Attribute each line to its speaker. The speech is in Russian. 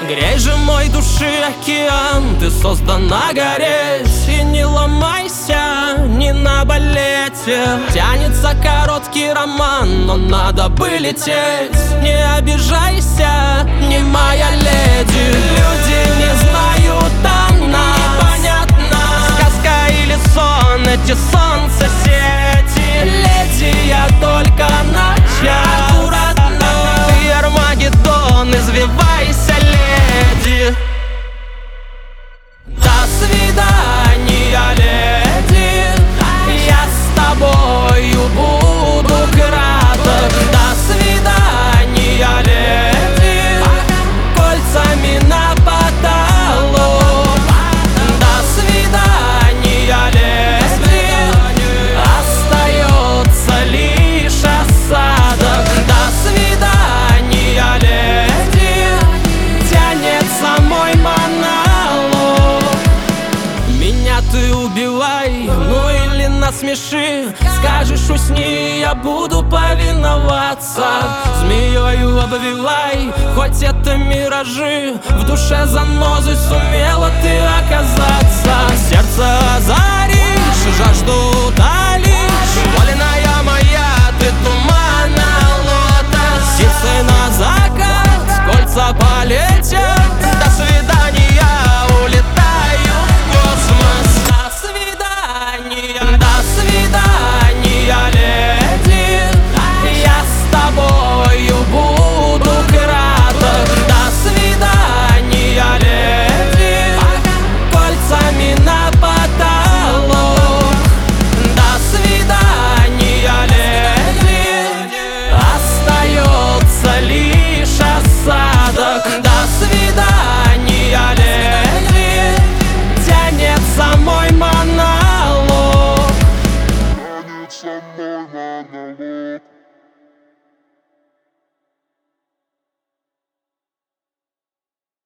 Speaker 1: Грей же мой души океан, ты создана гореть. И не ломайся, не на балете. Тянется короткий роман, но надо бы лететь. Не обижайся, не моя леди. Люди не знают она, непонятно, сказка или сон, эти солнцесети. Леди, я только на час. Аккуратно, ты Армагеддон, извивайся, леди. До свидания, леди, я с тобою буду краток. До свидания, леди, кольцами на потолок. До свидания, леди, остается лишь осадок. До свидания, леди, тянется мой монолог. Меня ты убивай, ну или насмеши. Скажешь, усни, я буду повиноваться. Змеёю обвивай, хоть это миражи. В душе занозы сумела ты оказаться. Сердце озаришь, жажду утолишь. Воленая моя, ты тумана лотос. Сицы на закат, кольца полей.